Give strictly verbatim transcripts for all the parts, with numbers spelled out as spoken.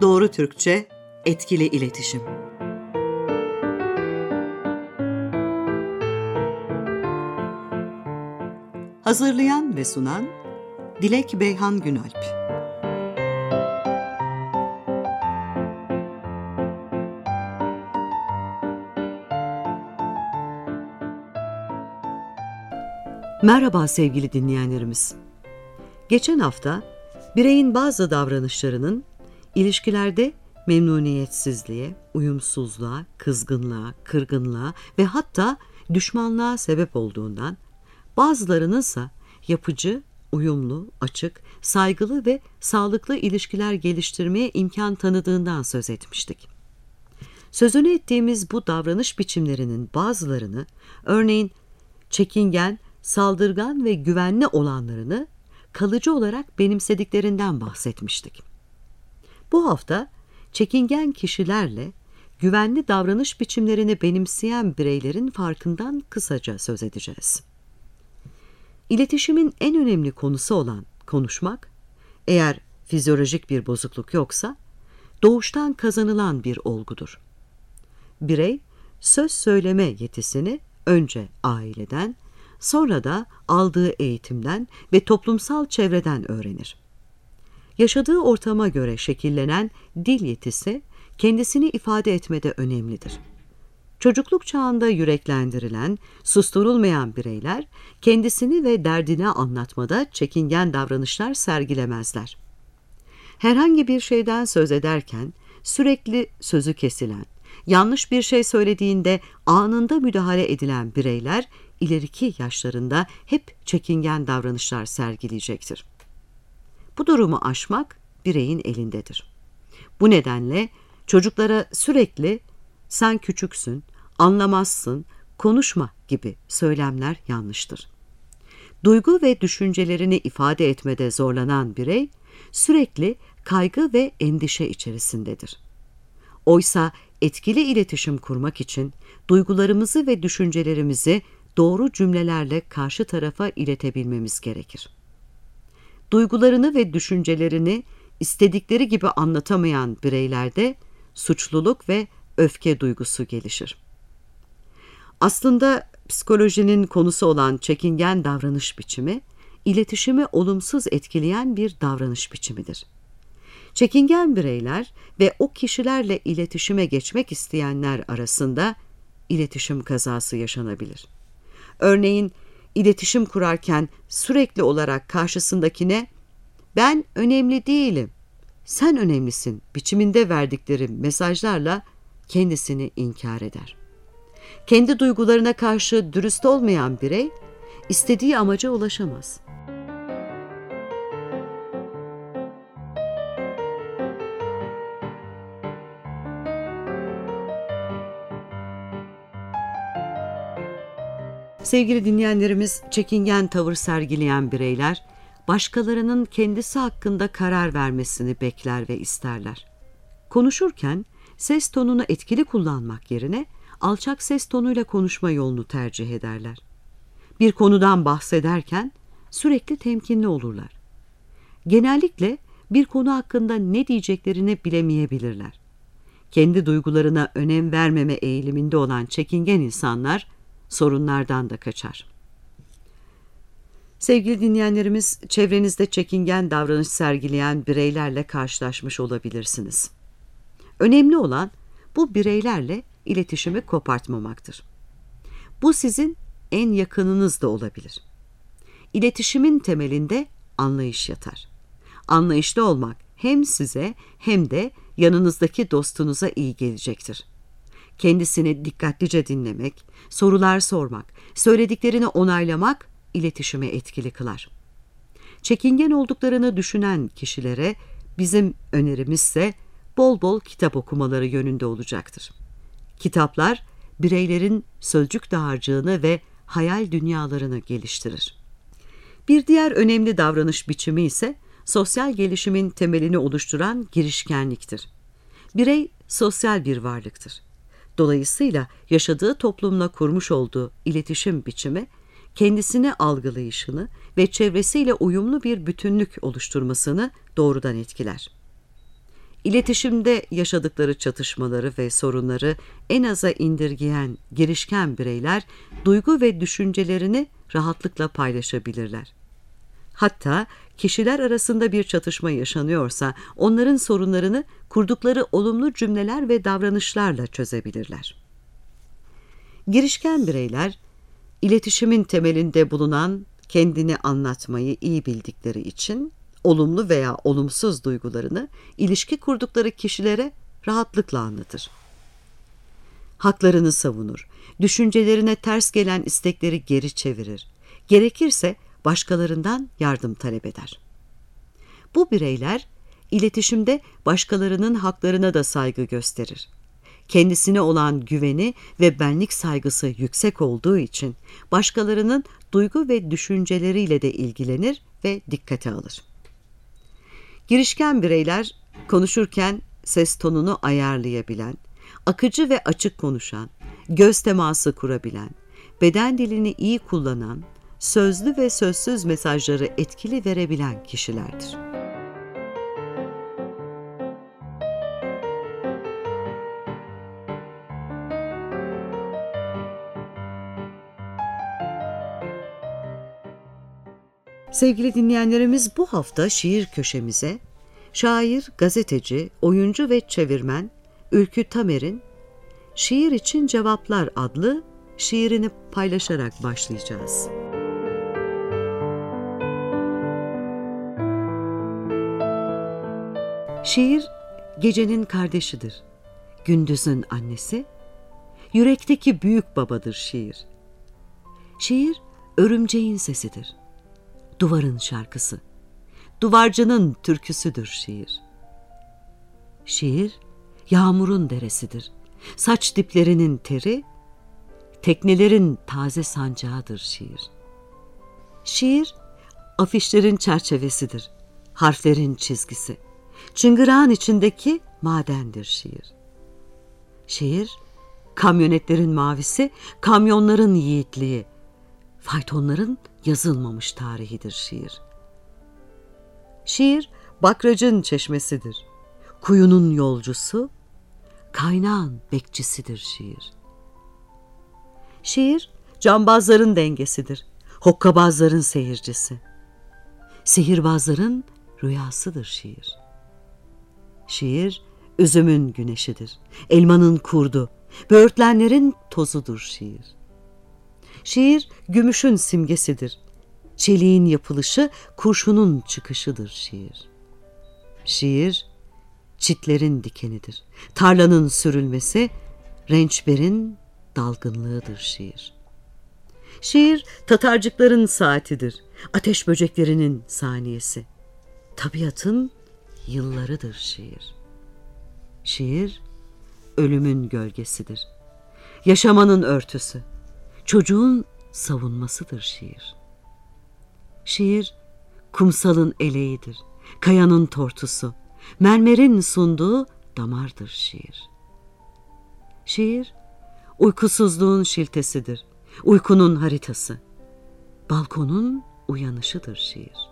Doğru Türkçe, etkili iletişim. Hazırlayan ve sunan Dilek Beyhan Günalp. Merhaba sevgili dinleyenlerimiz. Geçen hafta bireyin bazı davranışlarının ilişkilerde memnuniyetsizliğe, uyumsuzluğa, kızgınlığa, kırgınlığa ve hatta düşmanlığa sebep olduğundan, bazılarının ise yapıcı, uyumlu, açık, saygılı ve sağlıklı ilişkiler geliştirmeye imkan tanıdığından söz etmiştik. Sözünü ettiğimiz bu davranış biçimlerinin bazılarını, örneğin çekingen, saldırgan ve güvenli olanlarını kalıcı olarak benimsediklerinden bahsetmiştik. Bu hafta çekingen kişilerle güvenli davranış biçimlerini benimseyen bireylerin farkından kısaca söz edeceğiz. İletişimin en önemli konusu olan konuşmak, eğer fizyolojik bir bozukluk yoksa, doğuştan kazanılan bir olgudur. Birey, söz söyleme yetisini önce aileden, sonra da aldığı eğitimden ve toplumsal çevreden öğrenir. Yaşadığı ortama göre şekillenen dil yetisi kendisini ifade etmede önemlidir. Çocukluk çağında yüreklendirilen, susturulmayan bireyler kendisini ve derdini anlatmada çekingen davranışlar sergilemezler. Herhangi bir şeyden söz ederken sürekli sözü kesilen, yanlış bir şey söylediğinde anında müdahale edilen bireyler ileriki yaşlarında hep çekingen davranışlar sergileyecektir. Bu durumu aşmak bireyin elindedir. Bu nedenle çocuklara sürekli "sen küçüksün, anlamazsın, konuşma" gibi söylemler yanlıştır. Duygu ve düşüncelerini ifade etmede zorlanan birey sürekli kaygı ve endişe içerisindedir. Oysa etkili iletişim kurmak için duygularımızı ve düşüncelerimizi doğru cümlelerle karşı tarafa iletebilmemiz gerekir. Duygularını ve düşüncelerini istedikleri gibi anlatamayan bireylerde suçluluk ve öfke duygusu gelişir. Aslında psikolojinin konusu olan çekingen davranış biçimi, iletişimi olumsuz etkileyen bir davranış biçimidir. Çekingen bireyler ve o kişilerle iletişime geçmek isteyenler arasında iletişim kazası yaşanabilir. Örneğin iletişim kurarken sürekli olarak karşısındakine "ben önemli değilim, sen önemlisin" biçiminde verdikleri mesajlarla kendisini inkar eder. Kendi duygularına karşı dürüst olmayan birey istediği amaca ulaşamaz. Sevgili dinleyenlerimiz, çekingen tavır sergileyen bireyler, başkalarının kendisi hakkında karar vermesini bekler ve isterler. Konuşurken ses tonunu etkili kullanmak yerine alçak ses tonuyla konuşma yolunu tercih ederler. Bir konudan bahsederken sürekli temkinli olurlar. Genellikle bir konu hakkında ne diyeceklerini bilemeyebilirler. Kendi duygularına önem vermeme eğiliminde olan çekingen insanlar sorunlardan da kaçar. Sevgili dinleyenlerimiz, çevrenizde çekingen davranış sergileyen bireylerle karşılaşmış olabilirsiniz. Önemli olan bu bireylerle iletişimi kopartmamaktır. Bu sizin en yakınınız da olabilir. İletişimin temelinde anlayış yatar. Anlayışlı olmak hem size hem de yanınızdaki dostunuza iyi gelecektir. Kendisini dikkatlice dinlemek, sorular sormak, söylediklerini onaylamak iletişimi etkili kılar. Çekingen olduklarını düşünen kişilere bizim önerimizse bol bol kitap okumaları yönünde olacaktır. Kitaplar bireylerin sözcük dağarcığını ve hayal dünyalarını geliştirir. Bir diğer önemli davranış biçimi ise sosyal gelişimin temelini oluşturan girişkenliktir. Birey sosyal bir varlıktır. Dolayısıyla yaşadığı toplumla kurmuş olduğu iletişim biçimi, kendisini algılayışını ve çevresiyle uyumlu bir bütünlük oluşturmasını doğrudan etkiler. İletişimde yaşadıkları çatışmaları ve sorunları en aza indirgeyen girişken bireyler duygu ve düşüncelerini rahatlıkla paylaşabilirler. Hatta kişiler arasında bir çatışma yaşanıyorsa onların sorunlarını kurdukları olumlu cümleler ve davranışlarla çözebilirler. Girişken bireyler, iletişimin temelinde bulunan kendini anlatmayı iyi bildikleri için olumlu veya olumsuz duygularını ilişki kurdukları kişilere rahatlıkla anlatır. Haklarını savunur, düşüncelerine ters gelen istekleri geri çevirir, gerekirse başkalarından yardım talep eder. Bu bireyler iletişimde başkalarının haklarına da saygı gösterir. Kendisine olan güveni ve benlik saygısı yüksek olduğu için başkalarının duygu ve düşünceleriyle de ilgilenir ve dikkate alır. Girişken bireyler konuşurken ses tonunu ayarlayabilen, akıcı ve açık konuşan, göz teması kurabilen, beden dilini iyi kullanan, sözlü ve sözsüz mesajları etkili verebilen kişilerdir. Sevgili dinleyenlerimiz, bu hafta şiir köşemize şair, gazeteci, oyuncu ve çevirmen Ülkü Tamer'in Şiir İçin Cevaplar adlı şiirini paylaşarak başlayacağız. Şiir, gecenin kardeşidir, gündüzün annesi, yürekteki büyük babadır şiir. Şiir, örümceğin sesidir, duvarın şarkısı, duvarcının türküsüdür şiir. Şiir, yağmurun deresidir, saç diplerinin teri, teknelerin taze sancağıdır şiir. Şiir, afişlerin çerçevesidir, harflerin çizgisi, çıngırağın içindeki madendir şiir. Şiir, kamyonetlerin mavisi, kamyonların yiğitliği, faytonların yazılmamış tarihidir şiir. Şiir, bakracın çeşmesidir, kuyunun yolcusu, kaynağın bekçisidir şiir. Şiir, cambazların dengesidir, hokkabazların seyircisi, sihirbazların rüyasıdır şiir. Şiir, üzümün güneşidir, elmanın kurdu, böğürtlenlerin tozudur şiir. Şiir, gümüşün simgesidir, çeliğin yapılışı, kurşunun çıkışıdır şiir. Şiir, çitlerin dikenidir, tarlanın sürülmesi, rençberin dalgınlığıdır şiir. Şiir, tatarcıkların saatidir, ateş böceklerinin saniyesi, tabiatın yıllarıdır şiir. Şiir, ölümün gölgesidir, yaşamanın örtüsü, çocuğun savunmasıdır şiir. Şiir, kumsalın eleğidir, kayanın tortusu, mermerin sunduğu damardır şiir. Şiir, uykusuzluğun şiltesidir, uykunun haritası, balkonun uyanışıdır şiir.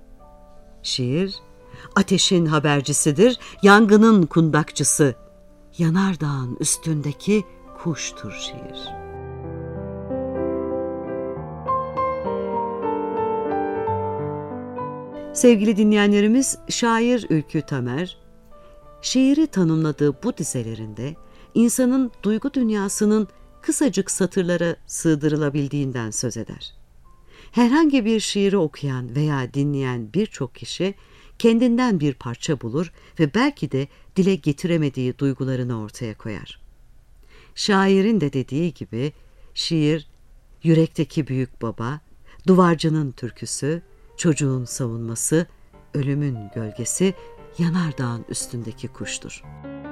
Şiir, ateşin habercisidir, yangının kundakçısı, yanardağın üstündeki kuştur şiir. Sevgili dinleyenlerimiz, şair Ülkü Tamer, şiiri tanımladığı bu dizelerinde insanın duygu dünyasının kısacık satırlara sığdırılabildiğinden söz eder. Herhangi bir şiiri okuyan veya dinleyen birçok kişi kendinden bir parça bulur ve belki de dile getiremediği duygularını ortaya koyar. Şairin de dediği gibi şiir, yürekteki büyük baba, duvarcının türküsü, çocuğun savunması, ölümün gölgesi, yanardağın üstündeki kuştur.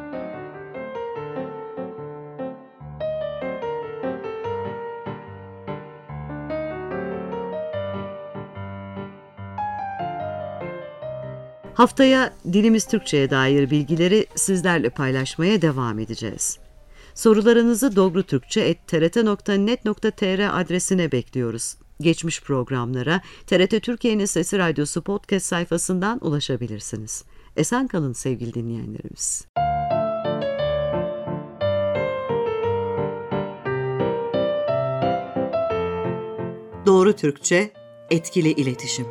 Haftaya dilimiz Türkçe'ye dair bilgileri sizlerle paylaşmaya devam edeceğiz. Sorularınızı dogrutürkçe et t r t nokta net nokta t r adresine bekliyoruz. Geçmiş programlara T R T Türkiye'nin Sesi Radyosu podcast sayfasından ulaşabilirsiniz. Esen kalın sevgili dinleyenlerimiz. Doğru Türkçe, etkili iletişim.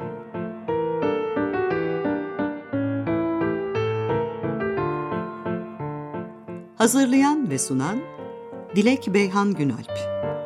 Hazırlayan ve sunan Dilek Beyhan Günalp.